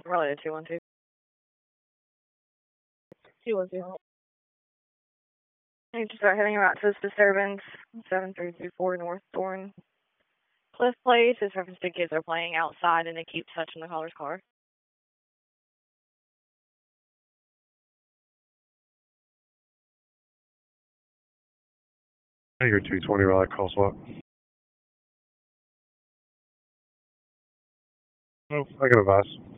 Related 212. 212. You just start heading right to this disturbance, 7324 North Thorn Cliff Place. This reference to kids are playing outside and they keep touching the caller's car. Your 220 Raleigh, call swap. Oh, I can advise.